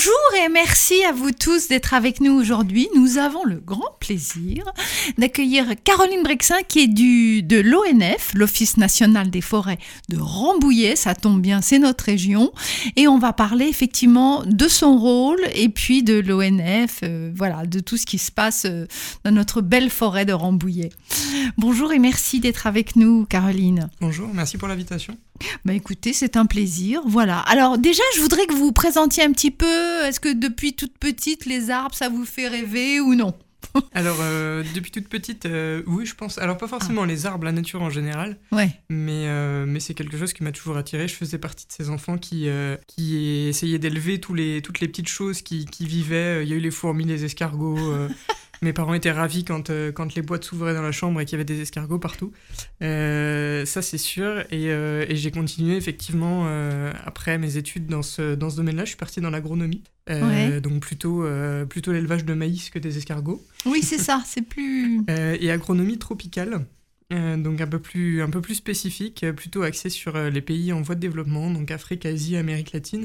Bonjour et merci à vous tous d'être avec nous aujourd'hui. Nous avons le grand plaisir d'accueillir Caroline Brexin qui est de l'ONF, l'Office national des forêts de Rambouillet. Ça tombe bien, c'est notre région. Et on va parler effectivement de son rôle et puis de l'ONF, de tout ce qui se passe dans notre belle forêt de Rambouillet. Bonjour et merci d'être avec nous, Caroline. Bonjour, merci pour l'invitation. Écoutez, c'est un plaisir. Voilà. Alors déjà, je voudrais que vous vous présentiez un petit peu. Est-ce que depuis toute petite, les arbres, ça vous fait rêver ou non ? Alors, depuis toute petite, oui, je pense. Alors, pas forcément les arbres, la nature en général. Ouais. Mais c'est quelque chose qui m'a toujours attiré. Je faisais partie de ces enfants qui essayaient d'élever toutes les petites choses qui vivaient. Il y a eu les fourmis, les escargots. Mes parents étaient ravis quand les boîtes s'ouvraient dans la chambre et qu'il y avait des escargots partout. Ça, c'est sûr. Et j'ai continué, effectivement, après mes études dans ce domaine-là. Je suis partie dans l'agronomie. Donc plutôt l'élevage de maïs que des escargots. Oui, c'est ça. C'est plus... et agronomie tropicale. Donc un peu plus spécifique, plutôt axé sur les pays en voie de développement, donc Afrique, Asie, Amérique latine.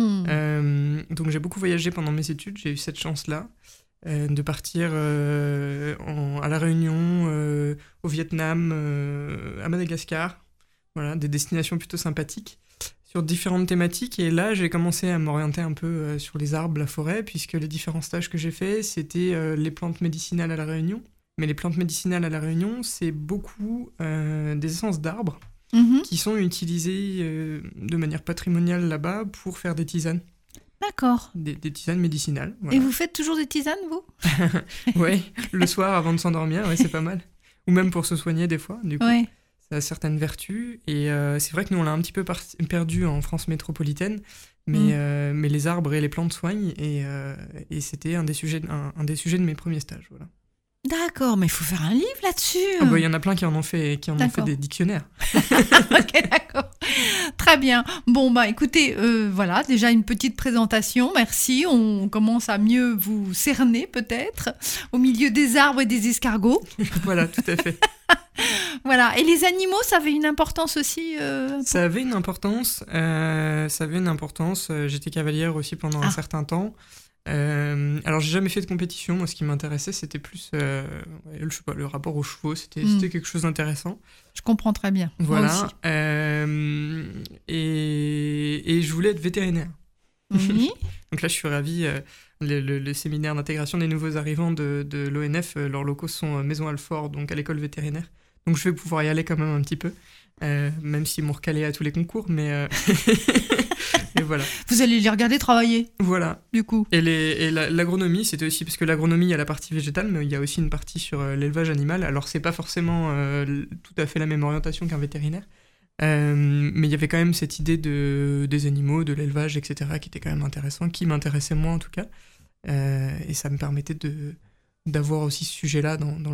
Donc j'ai beaucoup voyagé pendant mes études. J'ai eu cette chance-là. De partir à La Réunion, au Vietnam, à Madagascar. Voilà, des destinations plutôt sympathiques sur différentes thématiques. Et là, j'ai commencé à m'orienter un peu sur les arbres, la forêt, puisque les différents stages que j'ai faits, c'était les plantes médicinales à La Réunion. Mais les plantes médicinales à La Réunion, c'est beaucoup des essences d'arbres qui sont utilisées de manière patrimoniale là-bas pour faire des tisanes. D'accord. Des tisanes médicinales. Voilà. Et vous faites toujours des tisanes, vous ? Oui, le soir avant de s'endormir, c'est pas mal. Ou même pour se soigner des fois, du coup. Ouais. Ça a certaines vertus. Et c'est vrai que nous, on l'a un petit peu perdu en France métropolitaine, mais les arbres et les plantes soignent. Et c'était un des sujets de mes premiers stages. Voilà. D'accord, mais il faut faire un livre là-dessus. Il y en a plein qui en ont fait des dictionnaires. Ok, d'accord. Très bien. Bon, écoutez, voilà, déjà une petite présentation. Merci. On commence à mieux vous cerner, peut-être, au milieu des arbres et des escargots. Voilà, tout à fait. Voilà. Et les animaux, ça avait une importance aussi Ça avait une importance. J'étais cavalière aussi pendant un certain temps. Alors j'ai jamais fait de compétition. Moi, ce qui m'intéressait, c'était plus le rapport aux chevaux. C'était quelque chose d'intéressant. Je comprends très bien. Voilà. Moi aussi. Et je voulais être vétérinaire. Oui. Donc là, je suis ravi. Le séminaire d'intégration des nouveaux arrivants de l'ONF, leurs locaux sont Maison Alfort, donc à l'école vétérinaire. Donc je vais pouvoir y aller quand même un petit peu, même s'ils m'ont recalé à tous les concours, mais... Et voilà. Vous allez les regarder travailler. Voilà. Du coup. Et l'agronomie, c'était aussi... Parce que l'agronomie, il y a la partie végétale, mais il y a aussi une partie sur l'élevage animal. Alors, c'est pas forcément tout à fait la même orientation qu'un vétérinaire. Mais il y avait quand même cette idée des animaux, de l'élevage, etc., qui était quand même intéressant, qui m'intéressait moi en tout cas. Et ça me permettait d'avoir aussi ce sujet-là dans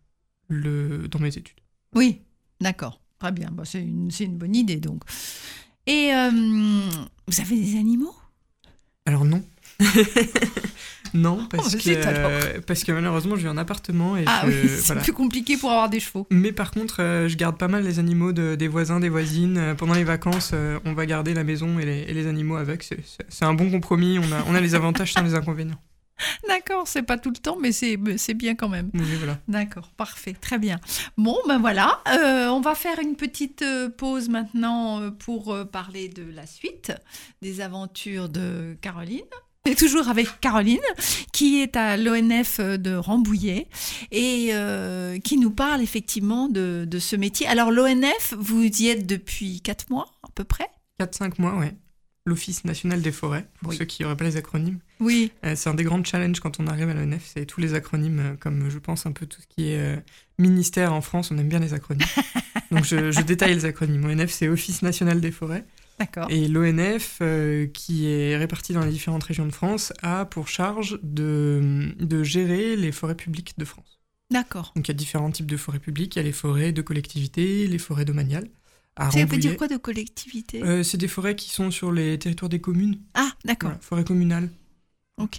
mes études. Oui, d'accord. Très bien. C'est une bonne idée, donc. Et vous avez des animaux ? Alors non. Non, parce que malheureusement, je vis en appartement. Et c'est plus compliqué pour avoir des chevaux. Mais par contre, je garde pas mal les animaux des voisins, des voisines. Pendant les vacances, on va garder la maison et les animaux avec. C'est un bon compromis. On a les avantages sans les inconvénients. D'accord, c'est pas tout le temps, mais c'est bien quand même. Oui, voilà. D'accord, parfait, très bien. Bon, voilà, on va faire une petite pause maintenant pour parler de la suite des aventures de Caroline. On est toujours avec Caroline, qui est à l'ONF de Rambouillet et qui nous parle effectivement de ce métier. Alors l'ONF, vous y êtes depuis 4 mois à peu près ? 4-5 mois, ouais. L'Office national des forêts, pour ceux qui n'auraient pas les acronymes. Oui. C'est un des grands challenges quand on arrive à l'ONF, c'est tous les acronymes, comme je pense un peu tout ce qui est ministère en France, on aime bien les acronymes. Donc je détaille les acronymes. ONF, c'est Office national des forêts. D'accord. Et l'ONF, qui est réparti dans les différentes régions de France, a pour charge de gérer les forêts publiques de France. D'accord. Donc il y a différents types de forêts publiques, il y a les forêts de collectivité, les forêts domaniales. Ça veut dire quoi de collectivité ? C'est des forêts qui sont sur les territoires des communes. Ah, d'accord. Voilà, forêt communale. Ok.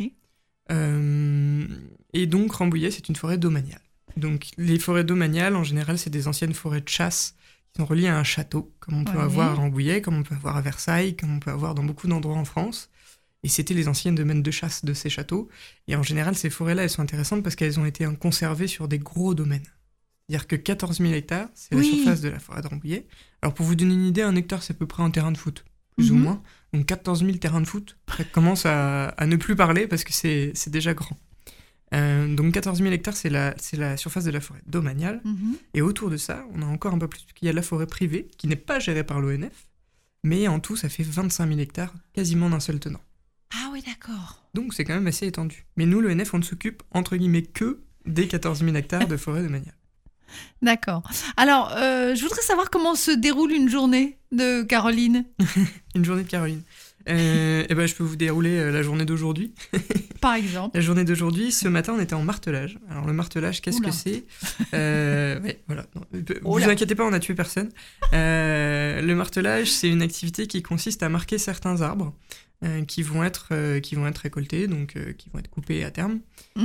Et donc Rambouillet, c'est une forêt domaniale. Donc les forêts domaniales, en général, c'est des anciennes forêts de chasse qui sont reliées à un château, comme on peut avoir à Rambouillet, comme on peut avoir à Versailles, comme on peut avoir dans beaucoup d'endroits en France. Et c'était les anciens domaines de chasse de ces châteaux. Et en général, ces forêts-là, elles sont intéressantes parce qu'elles ont été conservées sur des gros domaines. C'est-à-dire que 14 000 hectares, c'est la surface de la forêt de Rambouillet. Alors pour vous donner une idée, un hectare, c'est à peu près un terrain de foot, plus ou moins. Donc 14 000 terrains de foot, ça commence à ne plus parler parce que c'est déjà grand. Donc 14 000 hectares, c'est la surface de la forêt domaniale. Et autour de ça, on a encore un peu plus. Il y a la forêt privée, qui n'est pas gérée par l'ONF, mais en tout, ça fait 25 000 hectares, quasiment d'un seul tenant. Ah oui, d'accord. Donc c'est quand même assez étendu. Mais nous, l'ONF, on ne s'occupe, entre guillemets, que des 14 000 hectares de forêt domaniale. D'accord. Alors, je voudrais savoir comment se déroule une journée de Caroline. Une journée de Caroline. Je peux vous dérouler la journée d'aujourd'hui. Par exemple. La journée d'aujourd'hui, ce matin, on était en martelage. Alors, le martelage, qu'est-ce que c'est ? Voilà. Non, vous inquiétez pas, on n'a tué personne. Le martelage, c'est une activité qui consiste à marquer certains arbres qui vont être récoltés, donc qui vont être coupés à terme,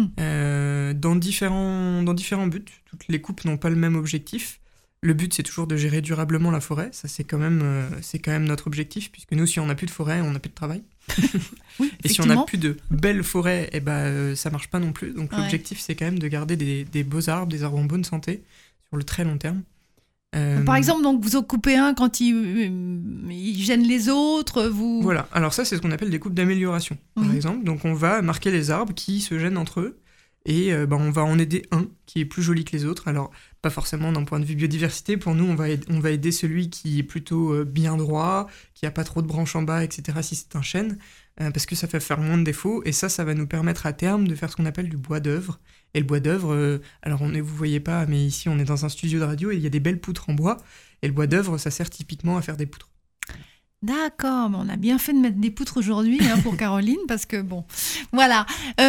dans différents buts. Toutes les coupes n'ont pas le même objectif. Le but, c'est toujours de gérer durablement la forêt. Ça, c'est quand même notre objectif, puisque nous, si on n'a plus de forêt, on n'a plus de travail. Oui, et si on n'a plus de belles forêts, ça marche pas non plus. Donc l'objectif, c'est quand même de garder des beaux arbres, des arbres en bonne santé, sur le très long terme. Par exemple, donc, vous en coupez un quand il gêne les autres, vous... Voilà, alors ça, c'est ce qu'on appelle des coupes d'amélioration, par exemple. Donc on va marquer les arbres qui se gênent entre eux, et on va en aider un qui est plus joli que les autres. Alors, pas forcément d'un point de vue biodiversité. Pour nous, on va aider celui qui est plutôt bien droit, qui n'a pas trop de branches en bas, etc., si c'est un chêne, parce que ça fait faire moins de défauts. Et ça va nous permettre à terme de faire ce qu'on appelle du bois d'œuvre. Et le bois d'œuvre, vous voyez pas, mais ici, on est dans un studio de radio et il y a des belles poutres en bois. Et le bois d'œuvre, ça sert typiquement à faire des poutres. D'accord, on a bien fait de mettre des poutres aujourd'hui pour Caroline, parce que bon, voilà.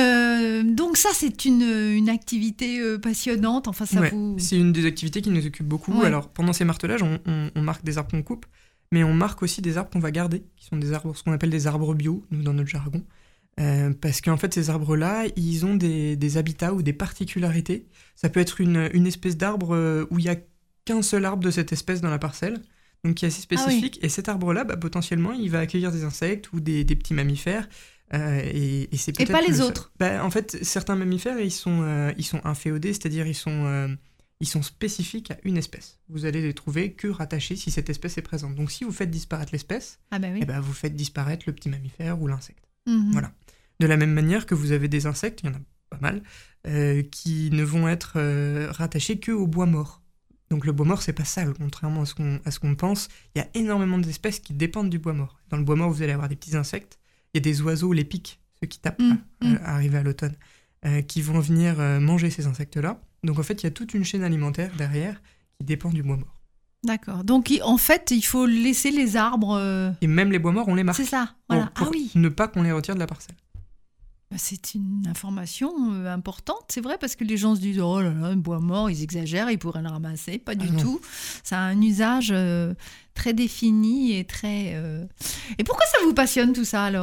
Donc ça, c'est une activité passionnante. Enfin, c'est une des activités qui nous occupe beaucoup. Ouais. Alors, pendant ces martelages, on marque des arbres qu'on coupe, mais on marque aussi des arbres qu'on va garder, qui sont des arbres, ce qu'on appelle des arbres bio, nous, dans notre jargon. Parce qu'en fait, ces arbres-là, ils ont des habitats ou des particularités. Ça peut être une espèce d'arbre où il n'y a qu'un seul arbre de cette espèce dans la parcelle, donc qui est assez spécifique. Et cet arbre-là, potentiellement, il va accueillir des insectes ou des petits mammifères. Et c'est peut-être pas les autres. En fait, certains mammifères, ils sont inféodés, c'est-à-dire ils sont spécifiques à une espèce. Vous allez les trouver que rattachés si cette espèce est présente. Donc si vous faites disparaître l'espèce, vous faites disparaître le petit mammifère ou l'insecte. Voilà. De la même manière que vous avez des insectes, il y en a pas mal, qui ne vont être rattachés qu'au bois mort. Donc le bois mort, c'est pas sale, contrairement à ce qu'on pense. Il y a énormément d'espèces qui dépendent du bois mort. Dans le bois mort, vous allez avoir des petits insectes. Il y a des oiseaux, les pics, ceux qui tapent arrivés à l'automne, qui vont venir manger ces insectes-là. Donc en fait, il y a toute une chaîne alimentaire derrière qui dépend du bois mort. D'accord. Donc en fait, il faut laisser les arbres... Et même les bois morts, on les marque. C'est ça, voilà. Pour ne pas qu'on les retire de la parcelle. C'est une information importante, c'est vrai, parce que les gens se disent « Oh là là, un bois mort, ils exagèrent, ils pourraient le ramasser. » Pas du tout. Ça a un usage très défini et très... Et pourquoi ça vous passionne tout ça, alors ?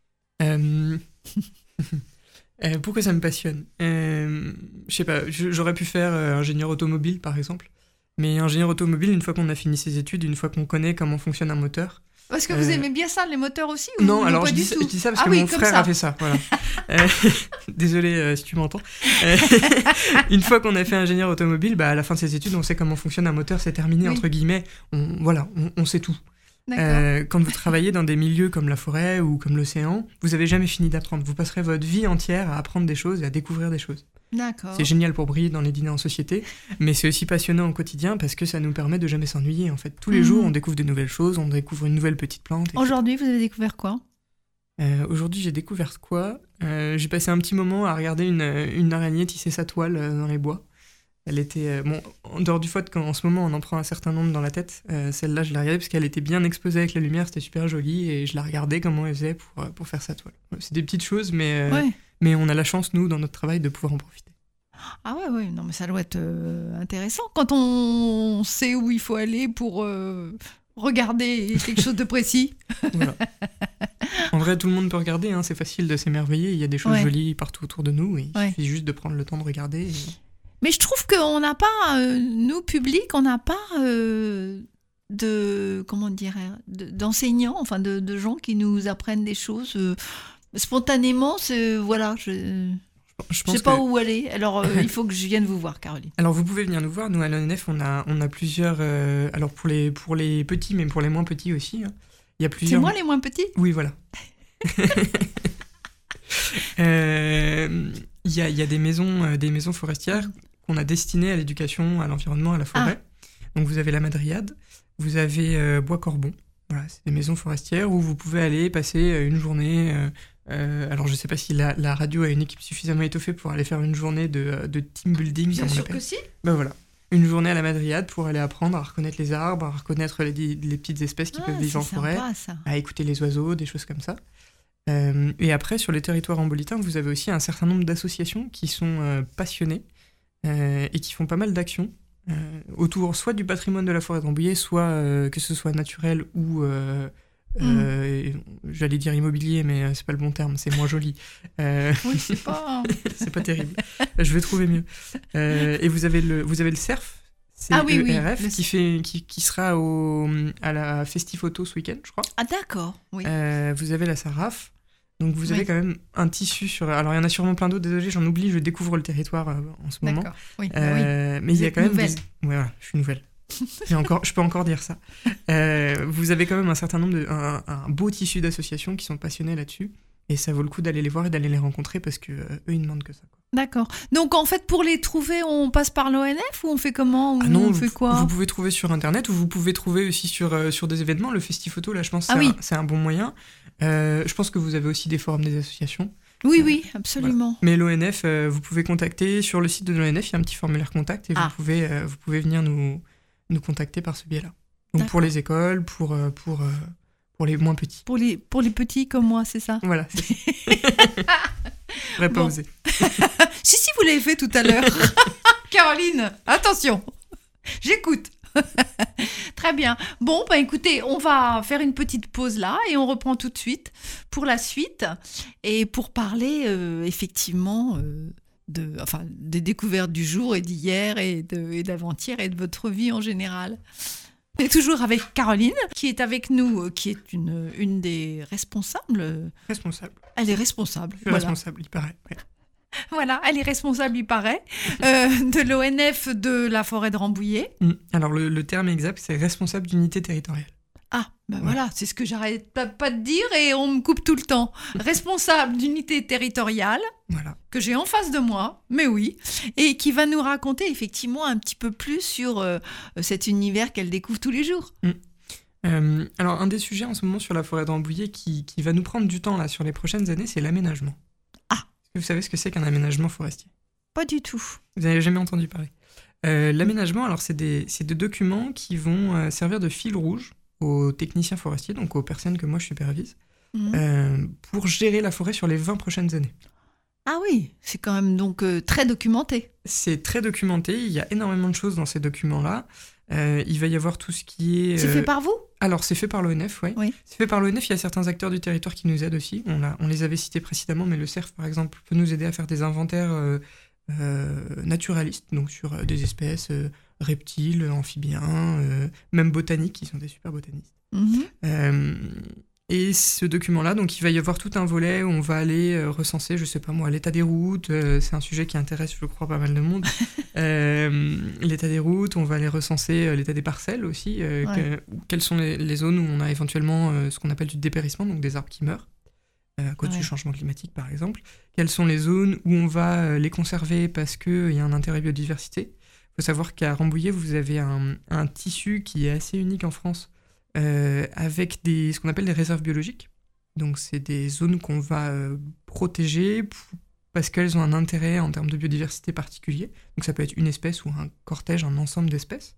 Pourquoi ça me passionne ? Je sais pas, j'aurais pu faire ingénieur automobile, par exemple. Mais ingénieur automobile, une fois qu'on a fini ses études, une fois qu'on connaît comment fonctionne un moteur... Parce que vous aimez bien ça, les moteurs aussi, ou non, alors pas je dis ça parce que mon frère a fait ça. Voilà. Désolé si tu m'entends. Une fois qu'on a fait ingénieur automobile, à la fin de ses études, on sait comment fonctionne un moteur, c'est terminé, entre guillemets. On sait tout. Quand vous travaillez dans des milieux comme la forêt ou comme l'océan, vous n'avez jamais fini d'apprendre. Vous passerez votre vie entière à apprendre des choses et à découvrir des choses. D'accord. C'est génial pour briller dans les dîners en société, mais c'est aussi passionnant au quotidien parce que ça nous permet de jamais s'ennuyer. En fait, tous les jours, on découvre de nouvelles choses, on découvre une nouvelle petite plante. Etc. Aujourd'hui, vous avez découvert quoi ? Aujourd'hui, j'ai découvert quoi ? J'ai passé un petit moment à regarder une araignée tisser sa toile dans les bois. Elle était... en dehors du fait qu'en ce moment, on en prend un certain nombre dans la tête, celle-là, je la regardais parce qu'elle était bien exposée avec la lumière, c'était super joli, et je la regardais comment elle faisait pour faire sa toile. C'est des petites choses, mais on a la chance, nous, dans notre travail, de pouvoir en profiter. Ah ouais, non, mais ça doit être intéressant quand on sait où il faut aller pour regarder quelque chose de précis. Voilà. En vrai, tout le monde peut regarder, c'est facile de s'émerveiller, il y a des choses jolies partout autour de nous, et il suffit juste de prendre le temps de regarder. Et... Mais je trouve qu'on n'a pas, nous, public, on n'a pas d'enseignants, enfin de gens qui nous apprennent des choses spontanément. Voilà, je sais pas où aller. Alors il faut que je vienne vous voir, Caroline. Alors vous pouvez venir nous voir. Nous à l'ONF, on a plusieurs. Alors pour les petits, mais pour les moins petits aussi. Hein, il y a plusieurs. C'est moi les moins petits ? Oui, voilà. Il y a des maisons forestières qu'on a destinées à l'éducation, à l'environnement, à la forêt. Donc vous avez la Madriade, vous avez Bois-Corbon. Voilà, c'est des maisons forestières où vous pouvez aller passer une journée. Alors je sais pas si la radio a une équipe suffisamment étoffée pour aller faire une journée de team building. Bien sûr que si. Ben voilà. Une journée à la Madriade pour aller apprendre à reconnaître les arbres, à reconnaître les petites espèces qui peuvent vivre en forêt, à écouter les oiseaux, des choses comme ça. Et après, sur les territoires rambolitains, vous avez aussi un certain nombre d'associations qui sont passionnées et qui font pas mal d'actions autour soit du patrimoine de la forêt de Rambouillet, soit que ce soit naturel ou, j'allais dire immobilier, mais c'est pas le bon terme, c'est moins joli. Oui, c'est pas... c'est pas terrible. Je vais trouver mieux. Et vous avez le CERF, CERF, qui sera à la Festi-Photo ce week-end, je crois. Ah d'accord, oui. Vous avez la SARAF. Donc vous avez quand même un tissu sur... Alors il y en a sûrement plein d'autres, désolé, j'en oublie, je découvre le territoire en ce moment. D'accord, oui. Mais il y a quand même... Nouvelle. Ouais, voilà, je suis nouvelle. Je peux encore dire ça. Vous avez quand même un certain nombre un beau tissu d'associations qui sont passionnées là-dessus. Et ça vaut le coup d'aller les voir et d'aller les rencontrer parce que eux, ils ne demandent que ça. Quoi. D'accord. Donc en fait, pour les trouver, on passe par l'ONF ou on fait comment ? Non, on fait quoi ? Vous pouvez trouver sur Internet ou vous pouvez trouver aussi sur des événements. Le Festi-Photo, là, je pense que c'est un bon moyen. Je pense que vous avez aussi des forums des associations. Oui, absolument. Voilà. Mais l'ONF, vous pouvez contacter sur le site de l'ONF, il y a un petit formulaire contact et vous pouvez venir nous contacter par ce biais-là. Donc pour les écoles, pour les moins petits. Pour les petits comme moi, c'est ça ? Voilà, c'est ça. J'aurais pas osé. Si, vous l'avez fait tout à l'heure. Caroline, attention, j'écoute. Très bien. Bon, écoutez, on va faire une petite pause là et on reprend tout de suite pour la suite et pour parler effectivement des découvertes du jour et d'hier et d'avant-hier et de votre vie en général. On est toujours avec Caroline, qui est avec nous, qui est une des responsables. Responsable. Elle est responsable. Je suis responsable, il paraît. Ouais. Voilà, elle est responsable, il paraît, de l'ONF de la forêt de Rambouillet. Alors, le terme exact, c'est responsable d'unité territoriale. Ah, voilà, c'est ce que j'arrête pas de dire et on me coupe tout le temps. Responsable d'unité territoriale, voilà. Que j'ai en face de moi, mais oui, et qui va nous raconter effectivement un petit peu plus sur cet univers qu'elle découvre tous les jours. Alors, un des sujets en ce moment sur la forêt de Rambouillet qui va nous prendre du temps là, sur les prochaines années, c'est l'aménagement. Vous savez ce que c'est qu'un aménagement forestier ? Pas du tout. Vous n'avez jamais entendu parler. L'aménagement, alors c'est des documents qui vont servir de fil rouge aux techniciens forestiers, donc aux personnes que moi je supervise, pour gérer la forêt sur les 20 prochaines années. Ah oui, c'est quand même donc très documenté. C'est très documenté, il y a énormément de choses dans ces documents-là. Il va y avoir tout ce qui est... C'est fait par vous ? Alors, c'est fait par l'ONF, oui. C'est fait par l'ONF, il y a certains acteurs du territoire qui nous aident aussi. On les avait cités précédemment, mais le CERF, par exemple, peut nous aider à faire des inventaires naturalistes, donc sur des espèces reptiles, amphibiens, même botaniques, qui sont des super botanistes. Et ce document-là, donc il va y avoir tout un volet où on va aller recenser, je sais pas moi, l'état des routes, c'est un sujet qui intéresse, je crois, pas mal de monde. L'état des routes, on va aller recenser l'état des parcelles aussi, quelles sont les zones où on a éventuellement ce qu'on appelle du dépérissement, donc des arbres qui meurent, à cause du changement climatique par exemple. Quelles sont les zones où on va les conserver parce qu'il y a un intérêt biodiversité. Il faut savoir qu'à Rambouillet, vous avez un tissu qui est assez unique en France, avec ce qu'on appelle des réserves biologiques. Donc c'est des zones qu'on va protéger parce qu'elles ont un intérêt en termes de biodiversité particulier. Donc ça peut être une espèce ou un cortège, un ensemble d'espèces.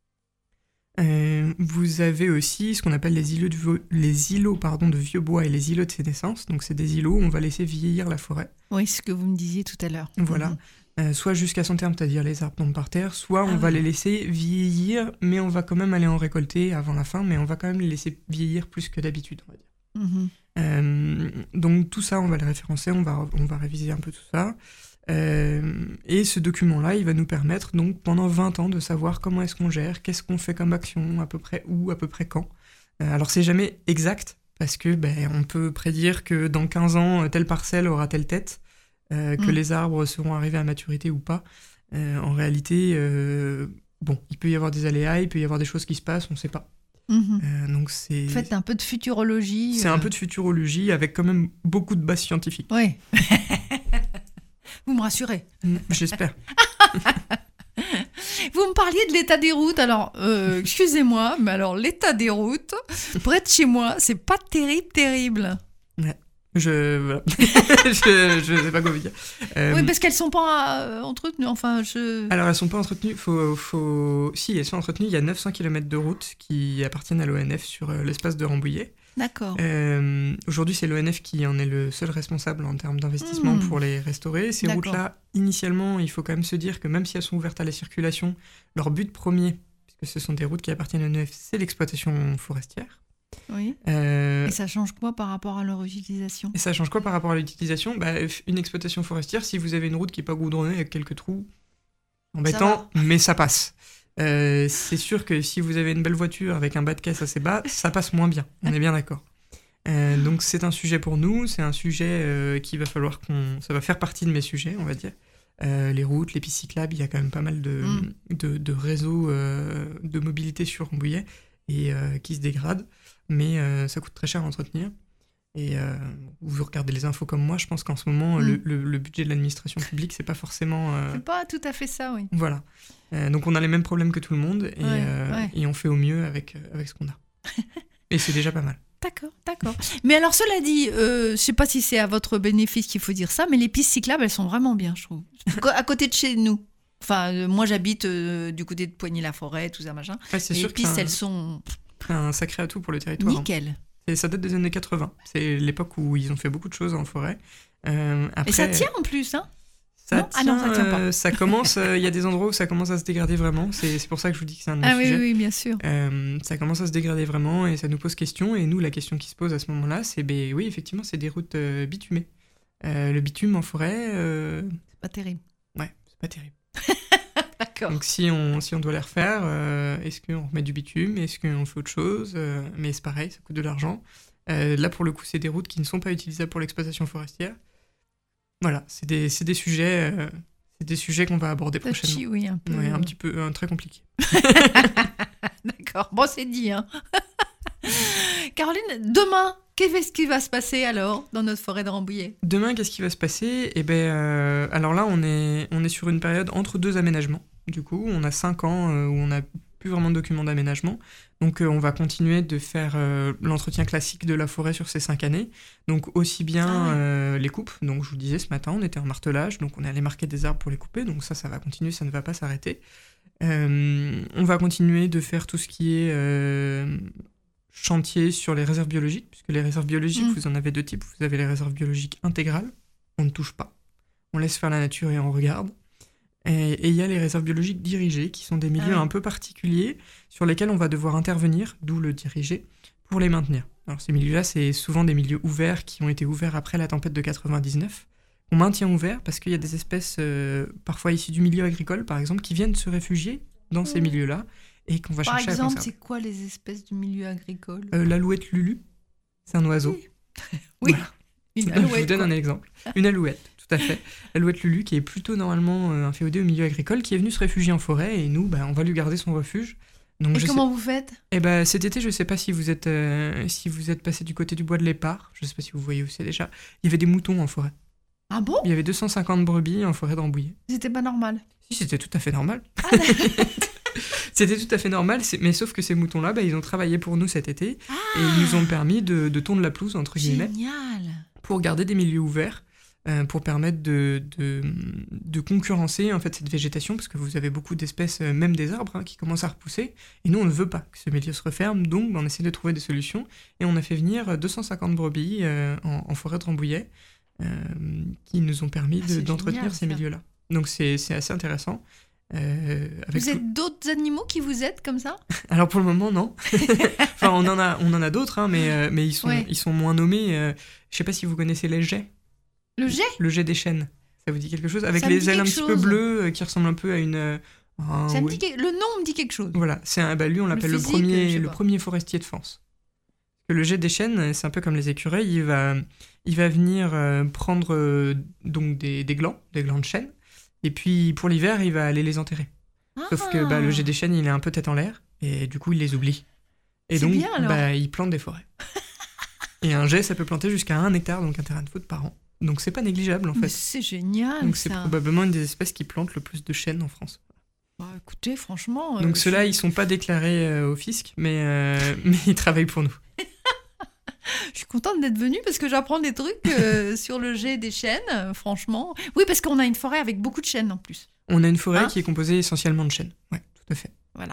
Vous avez aussi ce qu'on appelle les îlots de vieux bois et les îlots de sénescence. Donc c'est des îlots où on va laisser vieillir la forêt. Oui, c'est ce que vous me disiez tout à l'heure. Voilà. Soit jusqu'à son terme, c'est-à-dire les arbres tombent par terre, soit on va les laisser vieillir, mais on va quand même aller en récolter avant la fin, mais on va quand même les laisser vieillir plus que d'habitude, on va dire. Donc tout ça, on va le référencer, on va réviser un peu tout ça. Et ce document-là, il va nous permettre donc pendant 20 ans de savoir comment est-ce qu'on gère, qu'est-ce qu'on fait comme action, à peu près où, à peu près quand. Alors c'est jamais exact, parce que on peut prédire que dans 15 ans, telle parcelle aura telle tête, que les arbres seront arrivés à maturité ou pas. En réalité, il peut y avoir des aléas, il peut y avoir des choses qui se passent, on ne sait pas. Donc c'est... Faites un peu de futurologie. C'est un peu de futurologie avec quand même beaucoup de bases scientifiques. Oui. Vous me rassurez. J'espère. Vous me parliez de l'état des routes. Alors, excusez-moi, mais alors l'état des routes, près de chez moi, c'est pas terrible. Ouais. Voilà. je sais pas quoi vous dire. Oui, parce qu'elles sont pas entretenues. Alors, elles sont pas entretenues. Si, elles sont entretenues. Il y a 900 km de routes qui appartiennent à l'ONF sur l'espace de Rambouillet. D'accord. Aujourd'hui, c'est l'ONF qui en est le seul responsable en termes d'investissement pour les restaurer. Ces routes-là, initialement, il faut quand même se dire que même si elles sont ouvertes à la circulation, leur but premier, puisque ce sont des routes qui appartiennent à l'ONF, c'est l'exploitation forestière. Oui. Et ça change quoi par rapport à leur utilisation ? Et ça change quoi par rapport à l'utilisation ? Une exploitation forestière, si vous avez une route qui n'est pas goudronnée avec quelques trous, embêtant, mais ça passe. C'est sûr que si vous avez une belle voiture avec un bas de caisse assez bas, ça passe moins bien, on est bien d'accord. Donc c'est un sujet pour nous, c'est un sujet qu'il va falloir ça va faire partie de mes sujets, on va dire. Les routes, les pistes cyclables, il y a quand même pas mal de réseaux de mobilité sur Rambouillet et qui se dégradent, mais ça coûte très cher à entretenir. Et vous regardez les infos comme moi, je pense qu'en ce moment, le budget de l'administration publique, c'est pas forcément... C'est pas tout à fait ça, oui. Voilà. Donc on a les mêmes problèmes que tout le monde, et on fait au mieux avec ce qu'on a. Et c'est déjà pas mal. D'accord. Mais alors, cela dit, je sais pas si c'est à votre bénéfice qu'il faut dire ça, mais les pistes cyclables, elles sont vraiment bien, je trouve. À côté de chez nous. Enfin, moi, j'habite du côté de Poigny-la-Forêt, tout ça, machin. Ouais, c'est sûr les pistes, elles sont... un sacré atout pour le territoire. Nickel. Et ça date des années 80. C'est l'époque où ils ont fait beaucoup de choses en forêt. Après, et ça tient en plus, hein ? Ça tient pas. Ça commence, il y a des endroits où ça commence à se dégrader vraiment. C'est pour ça que je vous dis que c'est un de nos sujets. Oui, bien sûr. Ça commence à se dégrader vraiment et ça nous pose question. Et nous, la question qui se pose à ce moment-là, c'est, oui, effectivement, c'est des routes bitumées. Le bitume en forêt... C'est pas terrible. Ouais, c'est pas terrible. D'accord. Donc si on doit les refaire, est-ce qu'on remet du bitume ? Est-ce qu'on fait autre chose ? Mais c'est pareil, ça coûte de l'argent. Là, pour le coup, c'est des routes qui ne sont pas utilisables pour l'exploitation forestière. Voilà, c'est des sujets qu'on va aborder prochainement. Oui, un peu. Ouais, un petit peu, très compliqué. D'accord, bon, c'est dit. Hein. Caroline, demain, qu'est-ce qui va se passer alors dans notre forêt de Rambouillet ? Demain, qu'est-ce qui va se passer ? Alors là, on est sur une période entre deux aménagements. Du coup, on a 5 ans où on n'a plus vraiment de documents d'aménagement. Donc, on va continuer de faire l'entretien classique de la forêt sur ces 5 années. Donc, aussi bien les coupes. Donc, je vous disais, ce matin, on était en martelage. Donc, on est allé marquer des arbres pour les couper. Donc, ça va continuer, ça ne va pas s'arrêter. On va continuer de faire tout ce qui est chantier sur les réserves biologiques. Puisque les réserves biologiques, vous en avez 2 types. Vous avez les réserves biologiques intégrales. On ne touche pas. On laisse faire la nature et on regarde. Et il y a les réserves biologiques dirigées, qui sont des milieux un peu particuliers, sur lesquels on va devoir intervenir, d'où le dirigé, pour les maintenir. Alors ces milieux-là, c'est souvent des milieux ouverts, qui ont été ouverts après la tempête de 99. On maintient ouverts parce qu'il y a des espèces, parfois issues du milieu agricole, par exemple, qui viennent se réfugier dans ces milieux-là, et qu'on va chercher à conserver. Par exemple, c'est quoi les espèces du milieu agricole ? L'alouette lulu, c'est un oiseau. Oui. Voilà. Une alouette, je vous donne un exemple. Une alouette. Tout à fait. L'alouette lulu, qui est plutôt normalement inféodée au milieu agricole, qui est venue se réfugier en forêt, et nous, on va lui garder son refuge. Donc, et comment vous faites ? Cet été, je ne sais pas si vous êtes passé du côté du bois de l'Épar, je ne sais pas si vous voyez où c'est déjà, il y avait des moutons en forêt. Ah bon ? Il y avait 250 brebis en forêt de Rambouillet. C'était pas normal ? Si, c'était tout à fait normal. C'était tout à fait normal, mais sauf que ces moutons-là, ils ont travaillé pour nous cet été, et ils nous ont permis de tondre la pelouse, entre guillemets. Génial ! Pour garder des milieux ouverts. Pour permettre de concurrencer en fait cette végétation, parce que vous avez beaucoup d'espèces, même des arbres, qui commencent à repousser, et nous on ne veut pas que ce milieu se referme, donc on essaie de trouver des solutions, et on a fait venir 250 brebis en forêt de Rambouillet, qui nous ont permis d'entretenir génial, ces milieux-là. Donc c'est assez intéressant. Vous êtes d'autres animaux qui vous aident comme ça ? Alors pour le moment non. Enfin on en a d'autres, mais ils sont moins nommés. Je sais pas si vous connaissez les geais. Le jet ? Le jet des chênes. Ça vous dit quelque chose? Avec Ça me les dit ailes un quelque petit peu chose. bleues qui ressemblent un peu à une... Le nom me dit quelque chose. Voilà, lui on l'appelle physique, le premier forestier de France. Le jet des chênes, c'est un peu comme les écureuils, il va venir prendre donc des glands de chêne, et puis pour l'hiver, il va aller les enterrer. Sauf que le jet des chênes, il est un peu tête en l'air, et du coup, il les oublie. Et c'est donc, bien, alors. il plante des forêts. Et un jet, ça peut planter jusqu'à 1 hectare, donc un terrain de foot par an. Donc c'est pas négligeable, en fait. Mais c'est génial, donc ça. c'est probablement une des espèces qui plante le plus de chênes en France. Bah, écoutez, franchement... Donc ceux-là, ils sont pas déclarés au fisc, mais ils travaillent pour nous. Je suis contente d'être venue parce que j'apprends des trucs sur le jet des chênes, franchement. Oui, parce qu'on a une forêt avec beaucoup de chênes en plus. On a une forêt qui est composée essentiellement de chênes. Ouais, tout à fait. Voilà.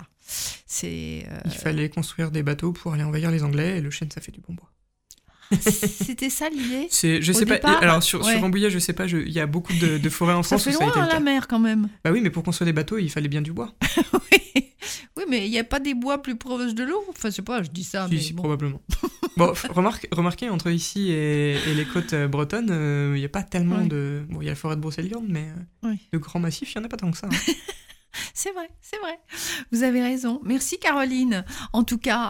Il fallait construire des bateaux pour aller envahir les Anglais, et le chêne, ça fait du bon bois. C'était ça l'idée? Je sais pas. Alors sur Rambouillet, je sais pas. Il y a beaucoup de forêts en France. Ça fait loin la mer quand même. Bah oui, mais pour construire des bateaux, il fallait bien du bois. Oui, mais il n'y a pas des bois plus proches de l'eau. Enfin, je sais pas, je dis ça. Si, probablement. Bon, remarquez, entre ici et les côtes bretonnes, il n'y a pas tellement de... Bon, il y a la forêt de Brocéliande, mais de grands massifs, il n'y en a pas tant que ça. Hein. C'est vrai. Vous avez raison. Merci Caroline. En tout cas,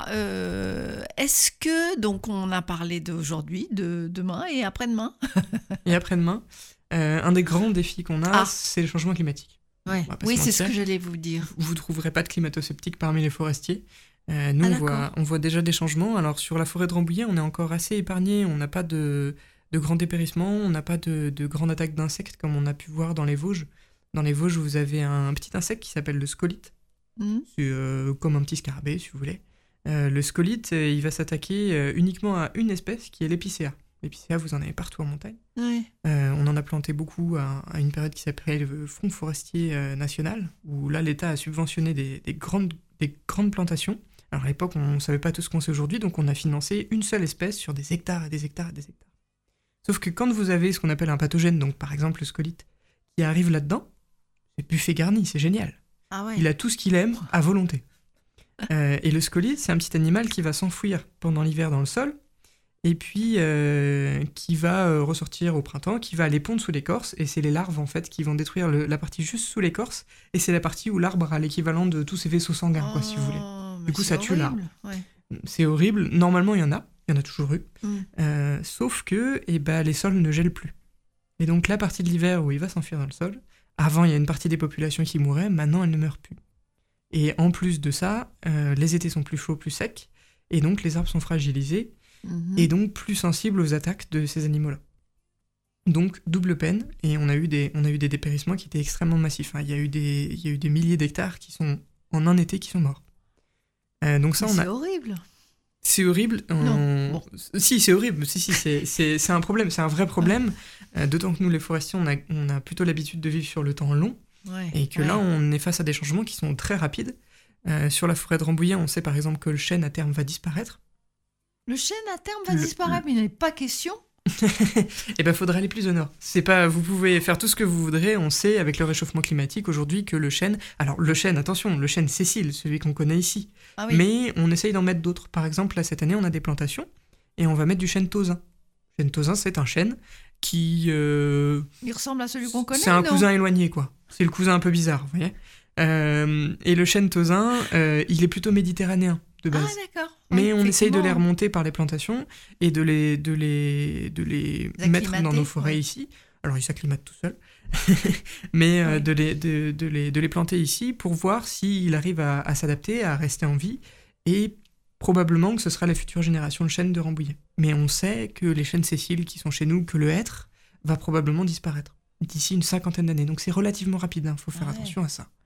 est-ce que, donc on a parlé d'aujourd'hui, de demain et après-demain. Et après-demain, un des grands défis qu'on a, c'est le changement climatique. Ouais. Oui, c'est ce que j'allais vous dire. Vous ne trouverez pas de climato-sceptiques parmi les forestiers. Nous, on voit déjà des changements. Alors sur la forêt de Rambouillet, on est encore assez épargné. On n'a pas de grands dépérissements, on n'a pas de grandes attaques d'insectes comme on a pu voir dans les Vosges. Dans les Vosges, vous avez un petit insecte qui s'appelle le scolyte. C'est comme un petit scarabée, si vous voulez. Le scolyte, il va s'attaquer uniquement à une espèce qui est l'épicéa. L'épicéa, vous en avez partout en montagne. Ouais. On en a planté beaucoup à une période qui s'appelait le Fonds forestier national, où là, l'État a subventionné des grandes plantations. Alors à l'époque, on ne savait pas tout ce qu'on sait aujourd'hui, donc on a financé une seule espèce sur des hectares et des hectares et des hectares. Sauf que quand vous avez ce qu'on appelle un pathogène, donc par exemple le scolyte, qui arrive là-dedans, c'est buffet garni, c'est génial. Ah ouais. Il a tout ce qu'il aime à volonté. Et le scolyte, c'est un petit animal qui va s'enfouir pendant l'hiver dans le sol, et puis qui va ressortir au printemps, qui va aller pondre sous l'écorce, et c'est les larves en fait qui vont détruire la partie juste sous l'écorce, et c'est la partie où l'arbre a l'équivalent de tous ses vaisseaux sanguins, si vous voulez. Du coup, ça tue l'arbre. Ouais. C'est horrible. Normalement, il y en a toujours eu. Sauf que les sols ne gèlent plus. Et donc la partie de l'hiver où il va s'enfuir dans le sol, avant il y a une partie des populations qui mouraient, maintenant elles ne meurent plus. Et en plus de ça, les étés sont plus chauds, plus secs, et donc les arbres sont fragilisés, et donc plus sensibles aux attaques de ces animaux-là. Donc double peine, et on a eu des dépérissements qui étaient extrêmement massifs. Il y a eu des milliers d'hectares qui sont en un été qui sont morts. Donc ça, c'est horrible. C'est horrible. Non. Bon. Si, c'est horrible. Si, c'est un problème. C'est un vrai problème. D'autant que nous, les forestiers, on a plutôt l'habitude de vivre sur le temps long. Ouais. Et que là, on est face à des changements qui sont très rapides. Sur la forêt de Rambouillet, on sait par exemple que le chêne, à terme, va disparaître. Le chêne, à terme, va disparaître, mais il n'est pas question. Eh ben, faudrait aller plus au nord. C'est pas, vous pouvez faire tout ce que vous voudrez. On sait, avec le réchauffement climatique aujourd'hui, que le chêne... Alors, le chêne, attention, le chêne Cécile, celui qu'on connaît ici. Ah oui. Mais on essaye d'en mettre d'autres. Par exemple, là, cette année, on a des plantations et on va mettre du chêne tausin. Le chêne tausin, c'est un chêne qui... Il ressemble à celui qu'on connaît, c'est un cousin éloigné, quoi. C'est le cousin un peu bizarre, vous voyez. Et le chêne tausin, il est plutôt méditerranéen, de base. Ah, d'accord. Mais on essaye de les remonter par les plantations et de les mettre dans nos forêts ici. Alors, ils s'acclimatent tout seuls. Mais de les planter ici pour voir s'il arrive à s'adapter, à rester en vie. Et probablement que ce sera la future génération de chênes de Rambouillet. Mais on sait que les chênes Cécile qui sont chez nous, que le hêtre va probablement disparaître d'ici une 50aine d'années. Donc c'est relativement rapide, faut faire attention à ça.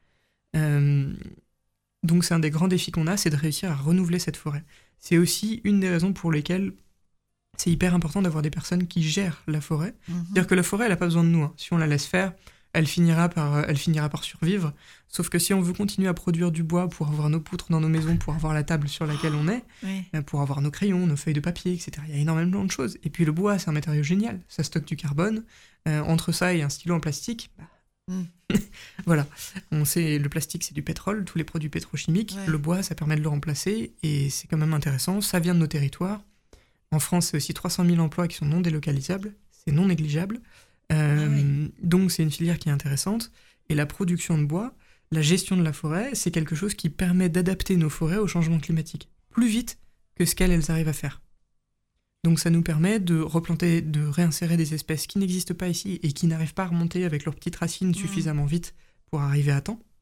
Donc c'est un des grands défis qu'on a, c'est de réussir à renouveler cette forêt. C'est aussi une des raisons pour lesquelles c'est hyper important d'avoir des personnes qui gèrent la forêt. C'est-à-dire que la forêt, elle n'a pas besoin de nous. Si on la laisse faire, elle finira par survivre. Sauf que si on veut continuer à produire du bois pour avoir nos poutres dans nos maisons, pour avoir la table sur laquelle on est, pour avoir nos crayons, nos feuilles de papier, etc. Il y a énormément de choses. Et puis le bois, c'est un matériau génial. Ça stocke du carbone. Entre ça et un stylo en plastique... Voilà, on sait, le plastique c'est du pétrole, tous les produits pétrochimiques, le bois ça permet de le remplacer et c'est quand même intéressant, ça vient de nos territoires. En France c'est aussi 300 000 emplois qui sont non délocalisables, c'est non négligeable, Donc c'est une filière qui est intéressante. Et la production de bois, la gestion de la forêt, c'est quelque chose qui permet d'adapter nos forêts au changement climatique plus vite que ce qu'elles arrivent à faire. Donc ça nous permet de replanter, de réinsérer des espèces qui n'existent pas ici et qui n'arrivent pas à remonter avec leurs petites racines suffisamment vite pour arriver à temps.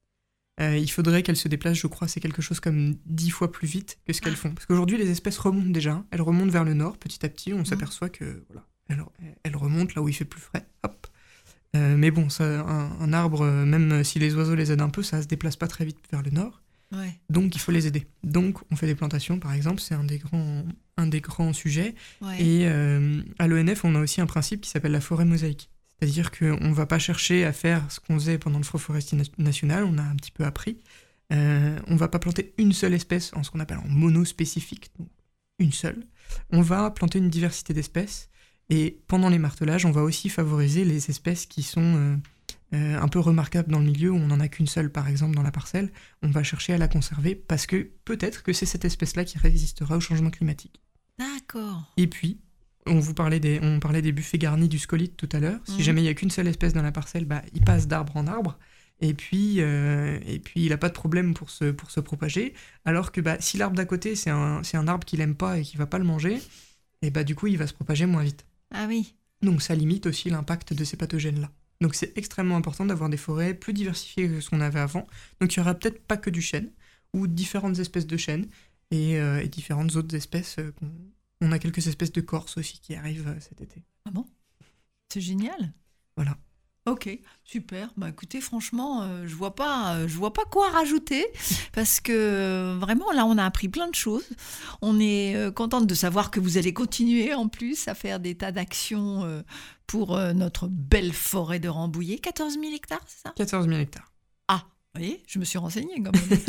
Il faudrait qu'elles se déplacent, je crois, c'est quelque chose comme 10 fois plus vite que ce qu'elles font. Parce qu'aujourd'hui, les espèces remontent déjà. Elles remontent vers le nord, petit à petit. On s'aperçoit que elles remontent là où il fait plus frais. Hop. Mais bon, un arbre, même si les oiseaux les aident un peu, ça se déplace pas très vite vers le nord. Ouais. Donc, il faut les aider. Donc, on fait des plantations, par exemple. C'est un des grands sujets. Ouais. Et à l'ONF, on a aussi un principe qui s'appelle la forêt mosaïque. C'est-à-dire qu'on ne va pas chercher à faire ce qu'on faisait pendant le Front forestier national, on a un petit peu appris. On ne va pas planter une seule espèce en ce qu'on appelle en monospécifique, donc une seule. On va planter une diversité d'espèces, et pendant les martelages, on va aussi favoriser les espèces qui sont un peu remarquables dans le milieu, où on n'en a qu'une seule par exemple dans la parcelle. On va chercher à la conserver parce que peut-être que c'est cette espèce-là qui résistera au changement climatique. D'accord. Et puis, on parlait des buffets garnis du scolyte tout à l'heure. Si jamais il n'y a qu'une seule espèce dans la parcelle, il passe d'arbre en arbre. Et puis il n'a pas de problème pour se propager. Alors que si l'arbre d'à côté, c'est un arbre qu'il n'aime pas et qu'il ne va pas le manger, et du coup, il va se propager moins vite. Ah oui. Donc ça limite aussi l'impact de ces pathogènes-là. Donc c'est extrêmement important d'avoir des forêts plus diversifiées que ce qu'on avait avant. Donc il n'y aura peut-être pas que du chêne, ou différentes espèces de chêne, et différentes autres espèces. On a quelques espèces de corse aussi qui arrivent cet été. Ah bon ? C'est génial. Voilà. Ok, super. Écoutez, franchement, je vois pas quoi rajouter parce que vraiment là, on a appris plein de choses. On est contente de savoir que vous allez continuer en plus à faire des tas d'actions pour notre belle forêt de Rambouillet. 14 000 hectares, c'est ça ? 14 000 hectares. Ah, vous voyez, je me suis renseignée quand même.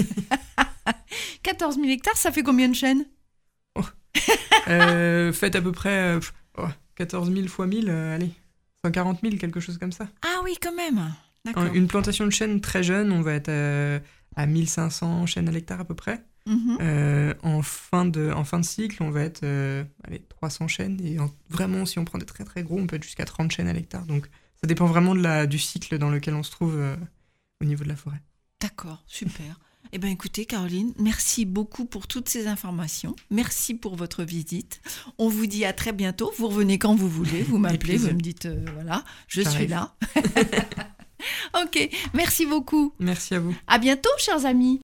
14 000 hectares, ça fait combien de chênes ? Faites à peu près 14 000 fois 1000, allez, 140 000, quelque chose comme ça. Ah oui, quand même. D'accord. Une plantation de chêne très jeune, on va être à 1500 chênes à l'hectare à peu près. En fin de cycle, on va être 300 chênes. Et vraiment, si on prend des très très gros, on peut être jusqu'à 30 chênes à l'hectare. Donc ça dépend vraiment du cycle dans lequel on se trouve au niveau de la forêt. D'accord, super. Eh bien, écoutez, Caroline, merci beaucoup pour toutes ces informations. Merci pour votre visite. On vous dit à très bientôt. Vous revenez quand vous voulez. Vous m'appelez, vous me dites, voilà, je suis là. Ok, merci beaucoup. Merci à vous. À bientôt, chers amis.